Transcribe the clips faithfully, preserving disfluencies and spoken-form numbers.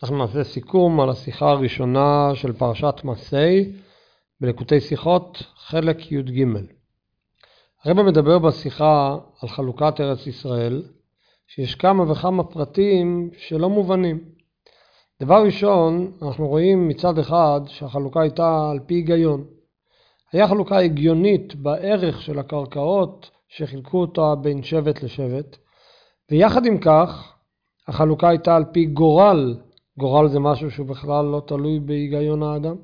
אנחנו נעשה סיכום על השיחה הראשונה של פרשת מסעי בליקוטי שיחות חלק י"ג. הרב מדבר בשיחה על חלוקת ארץ ישראל, שיש כמה וכמה פרטים שלא מובנים. דבר ראשון, אנחנו רואים מצד אחד שהחלוקה הייתה על פי היגיון. היה חלוקה הגיונית בערך של הקרקעות שחילקו אותה בין שבט לשבט, ויחד עם כך החלוקה הייתה על פי גורל. גורל זה משהו שהוא בכלל לא תלוי בהיגיון האדם.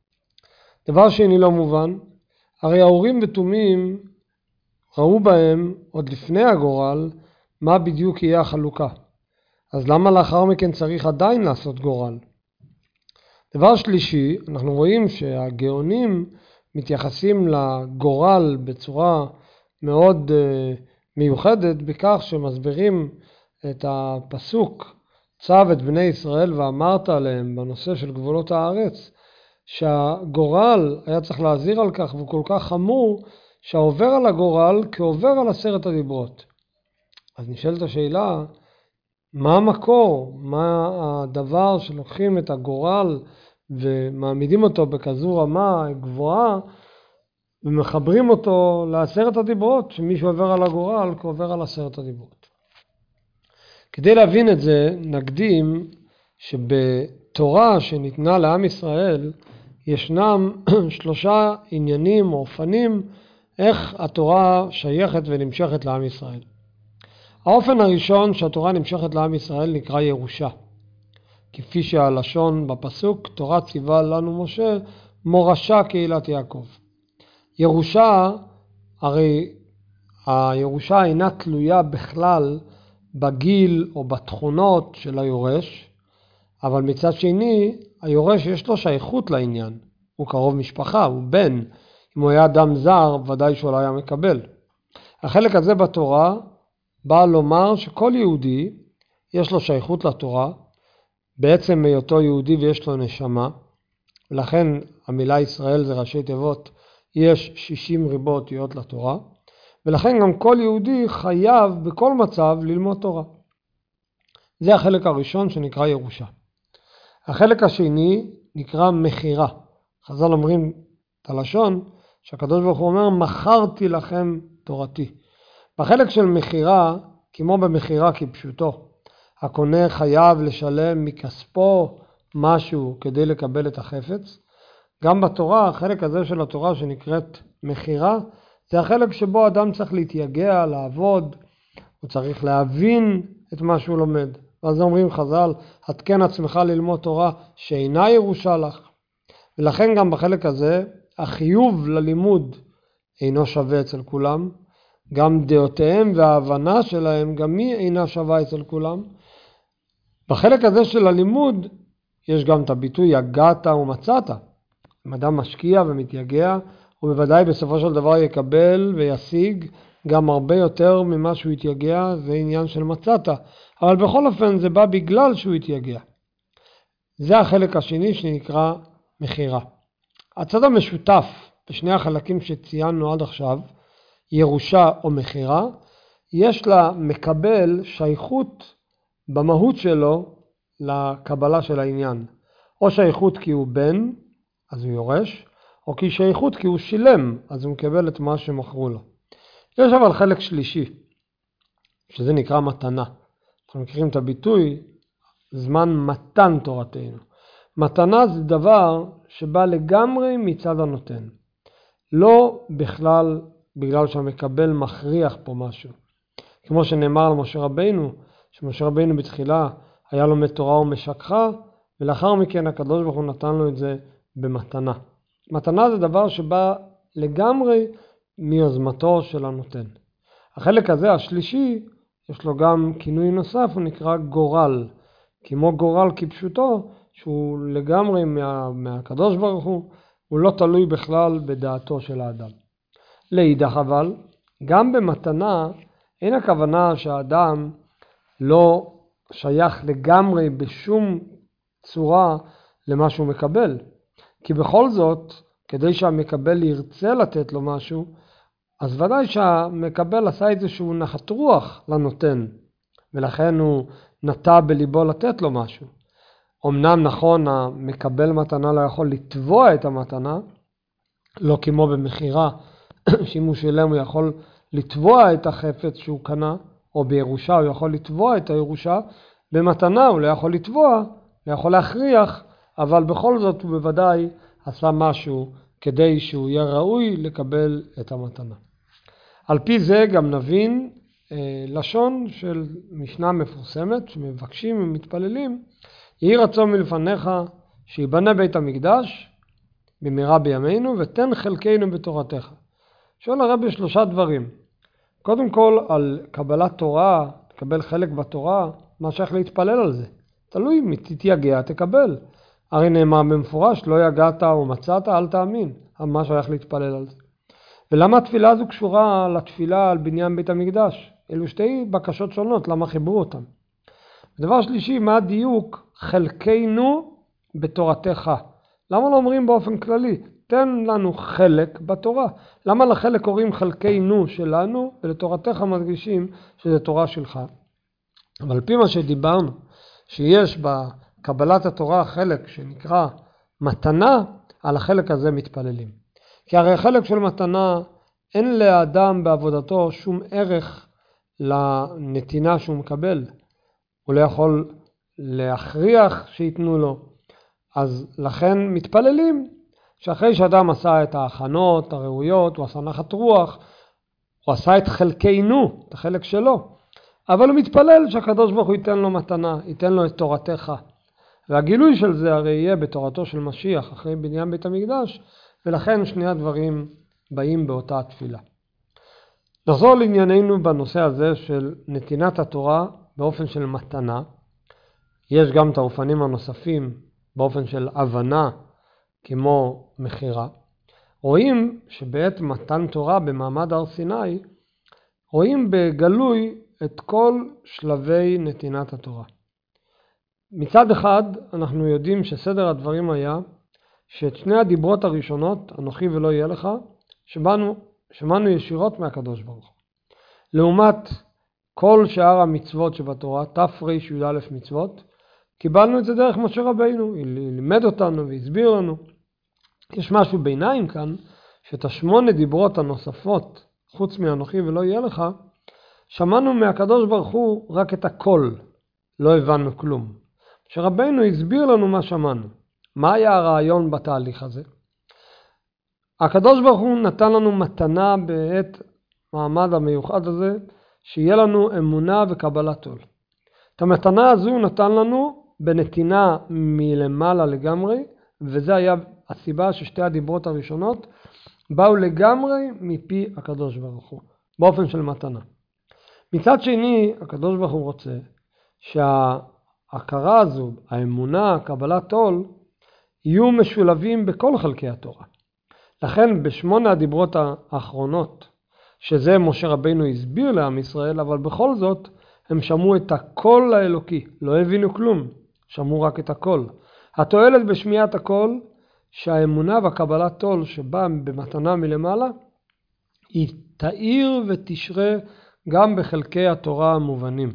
דבר שני לא מובן, הרי ההורים ותומים ראו בהם עוד לפני הגורל מה בדיוק יהיה החלוקה. אז למה לאחר מכן צריך עדיין לעשות גורל? דבר שלישי, אנחנו רואים שהגאונים מתייחסים לגורל בצורה מאוד uh, מיוחדת בכך שמסבירים את הפסוק צו את בני ישראל ואמרת עליהם בנושא של גבולות הארץ, שהגורל היה צריך להזהיר על כך והוא כל כך חמור שהעובר על הגורל כעובר על עשרת הדיברות. אז נשאלת השאלה, מה המקור? מה הדבר שלוקחים את הגורל ומעמידים אותו בכזו רמה גבוהה ומחברים אותו לעשרת הדיברות, שמישהו עובר על הגורל כעובר על עשרת הדיברות? כדי להבין את זה נקדים שבתורה שניתנה לעם ישראל ישנם שלושה עניינים או אופנים איך התורה שייכת ונמשכת לעם ישראל. האופן הראשון שהתורה נמשכת לעם ישראל נקרא ירושה. כפי שהלשון בפסוק, תורה ציווה לנו משה, מורשה קהילת יעקב. ירושה, הרי הירושה אינה תלויה בכלל בגיל או בתכונות של היורש, אבל מצד שני, היורש יש לו שייכות לעניין. הוא קרוב משפחה, הוא בן. אם הוא היה אדם זר, ודאי שהוא לא היה מקבל. החלק הזה בתורה בא לומר שכל יהודי יש לו שייכות לתורה, בעצם מהיותו יהודי ויש לו נשמה, ולכן המילה ישראל זה ראשי תיבות, יש שישים ריבוע אותיות לתורה, ולכן גם כל יהודי חייב בכל מצב ללמוד תורה. זה החלק הראשון שנקרא ירושה. החלק השני נקרא מחירה. חז"ל אומרים את הלשון שהקדוש ברוך הוא אומר מכרתי לכם תורתי. בחלק של מחירה, כמו במחירה כפשוטו, הקונה חייב לשלם מכספו משהו כדי לקבל את החפץ. גם בתורה, החלק הזה של התורה שנקראת מחירה, זה החלק שבו אדם צריך להתייגע, לעבוד, הוא צריך להבין את מה שהוא לומד. ואז אומרים חז"ל, התקן עצמך ללמוד תורה שאינה ירושה לך. ולכן גם בחלק הזה, החיוב ללימוד אינו שווה אצל כולם, גם דעותיהם וההבנה שלהם גם היא אינה שווה אצל כולם. בחלק הזה של הלימוד יש גם את הביטוי יגעת ומצאת. אם אדם משקיע ומתייגע, הוא בוודאי בסופו של דבר יקבל וישיג גם הרבה יותר ממה שהוא התייגע, זה עניין של מצאת. אבל בכל אופן זה בא בגלל שהוא התייגע. זה החלק השני שנקרא מחירה. הצד המשותף בשני החלקים שציינו עד עכשיו, ירושה או מחירה, יש לה מקבל שייכות במהות שלו לקבלה של העניין. או שייכות כי הוא בן, אז הוא יורש, או כי שייכות כי הוא שילם, אז הוא מקבל את מה שמכרו לו. יש אבל חלק שלישי, שזה נקרא מתנה. אנחנו מכירים את הביטוי, זמן מתן תורתנו. מתנה זה דבר שבא לגמרי מצד הנותן. לא בכלל בגלל שהמקבל מכריח פה משהו. כמו שנאמר על משה רבינו, שמשה רבינו בתחילה היה לומד תורה ומשכחה, ולאחר מכן הקדוש ברוך הוא נתן לו את זה במתנה. מתנה זה דבר שבא לגמרי מיוזמתו של הנותן. החלק הזה, השלישי, יש לו גם כינוי נוסף, הוא נקרא גורל. כמו גורל כפשוטו, שהוא לגמרי מה, מהקדוש ברוך הוא, הוא לא תלוי בכלל בדעתו של האדם. לאידך אבל, גם במתנה אין הכוונה שהאדם לא שייך לגמרי בשום צורה למה שהוא מקבל. כי בכל זאת, כדי שהמקבל ירצה לתת לו משהו, אז ודאי שהמקבל עשה איזשהו נחת רוח לנותן, ולכן הוא נטע בליבו לתת לו משהו. אמנם נכון, המקבל מתנה לא יכול לתבוע את המתנה, לא כמו במכירה, שאם הוא שילם הוא יכול לתבוע את החפץ שהוא קנה, או בירושה הוא יכול לתבוע את הירושה, במתנה הוא לא יכול לתבוע, הוא יכול להכריח, אבל בכל זאת הוא בוודאי עשה משהו כדי שהוא יהיה ראוי לקבל את המתנה. על פי זה גם נבין אה, לשון של משנה מפורסמת, שמבקשים ומתפללים, יהי רצון מלפניך שיבנה בית המקדש במהרה בימינו ותן חלקנו בתורתך. שואל הרב שלושה דברים. קודם כל על קבלת תורה, תקבל חלק בתורה, מה שייך להתפלל על זה? תלוי אם תתייגע תקבל. הרי נאמר במפורש, לא יגעת או מצאת, אל תאמין. מה שייך להתפלל על זה? ולמה התפילה הזו קשורה לתפילה על בניין בית המקדש? אלו שתי בקשות שונות, למה חיברו אותם? דבר שלישי, מה הדיוק חלקנו בתורתך? למה לא אומרים באופן כללי? תן לנו חלק בתורה. למה לחלק קוראים חלקנו שלנו, ולתורתך מדגישים שזה תורה שלך? אבל על פי מה שדיברנו, שיש בקבלת התורה חלק שנקרא מתנה, על החלק הזה מתפללים. כי הרי חלק של מתנה, אין לאדם בעבודתו שום ערך לנתינה שהוא מקבל. הוא לא יכול להכריח שיתנו לו. אז לכן מתפללים שאחרי שאדם עשה את ההכנות הראויות, הוא עשה נחת רוח, הוא עשה את חלקנו, את החלק שלו. אבל הוא מתפלל שהקדוש ברוך הוא ייתן לו מתנה, ייתן לו את תורתך. והגילוי של זה הרי יהיה בתורתו של משיח, אחרי בניין בית המקדש, ולכן שני הדברים באים באותה התפילה. נחזור לענייננו בנושא הזה של נתינת התורה באופן של מתנה. יש גם את האופנים הנוספים באופן של הבנה, כמו מכירה. רואים שבעת מתן תורה במעמד הר סיני, רואים בגלוי את כל שלבי נתינת התורה. מצד אחד אנחנו יודעים שסדר הדברים היה שאת שני הדיברות הראשונות, אנוכי ולא יהיה לך, שבאנו, שמענו ישירות מהקדוש ברוך הוא. לעומת כל שאר המצוות שבתורה, תר"י מצוות, קיבלנו את זה דרך משה רבינו, היא לימד אותנו והסביר לנו. יש משהו ביניים כאן, שאת השמונה דיברות הנוספות, חוץ מאנוכי ולא יהיה לך, שמענו מהקדוש ברוך הוא רק את הכל, לא הבנו כלום. משה רבינו הסביר לנו מה שמענו. מה היה הרעיון בתהליך הזה? הקדוש ברוך הוא נתן לנו מתנה בעת מעמד המיוחד הזה, שיהיה לנו אמונה וקבלת עול. את המתנה הזו נתן לנו בנתינה מלמעלה לגמרי, וזה היה הסיבה ששתי הדיברות הראשונות באו לגמרי מפי הקדוש ברוך הוא, באופן של מתנה. מצד שני, הקדוש ברוך הוא רוצה שההכרה הזו, האמונה, קבלת עול, יהיו משולבים בכל חלקי התורה. לכן בשמונה הדיברות האחרונות, שזה משה רבינו הסביר לעם ישראל, אבל בכל זאת הם שמעו את הקול האלוקי, לא הבינו כלום, שמעו רק את הקול. התועלת בשמיעת הקול, שהאמונה והקבלת עול שבא במתנה מלמעלה, היא תאיר ותשרה גם בחלקי התורה המובנים.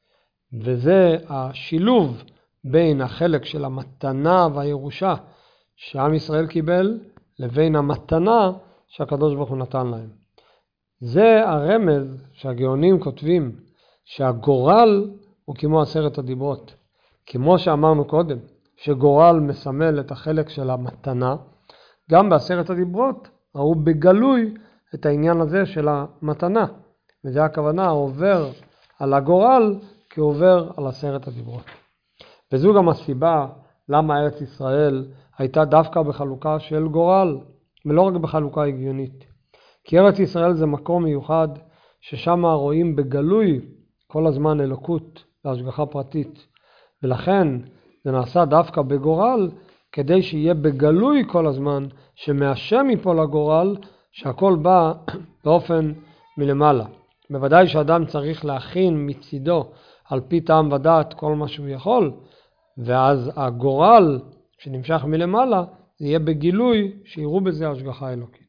וזה השילוב בין החלק של המתנה והירושה שעם ישראל קיבל, לבין המתנה שהקדוש ברוך הוא נתן להם. זה הרמז שהגאונים כותבים, שהגורל הוא כמו עשרת הדיברות. כמו שאמרנו קודם, שגורל מסמל את החלק של המתנה, גם בעשרת הדיברות ראו בגלוי את העניין הזה של המתנה. וזה הכוונה, עובר על הגורל כעובר על עשרת הדיברות. וזו גם הסיבה למה ארץ ישראל הייתה דווקא בחלוקה של גורל, ולא רק בחלוקה הגיונית. כי ארץ ישראל זה מקום מיוחד ששם רואים בגלוי כל הזמן אלוקות והשגחה פרטית. ולכן זה נעשה דווקא בגורל, כדי שיהיה בגלוי כל הזמן, שמהשם מפה לגורל, שהכל בא באופן מלמעלה. בוודאי שאדם צריך להכין מצידו על פי טעם ודעת כל מה שהוא יכול, ואז הגורל שנמשך מלמעלה, זה יהיה בגילוי שיראו בזה השגחה אלוקית.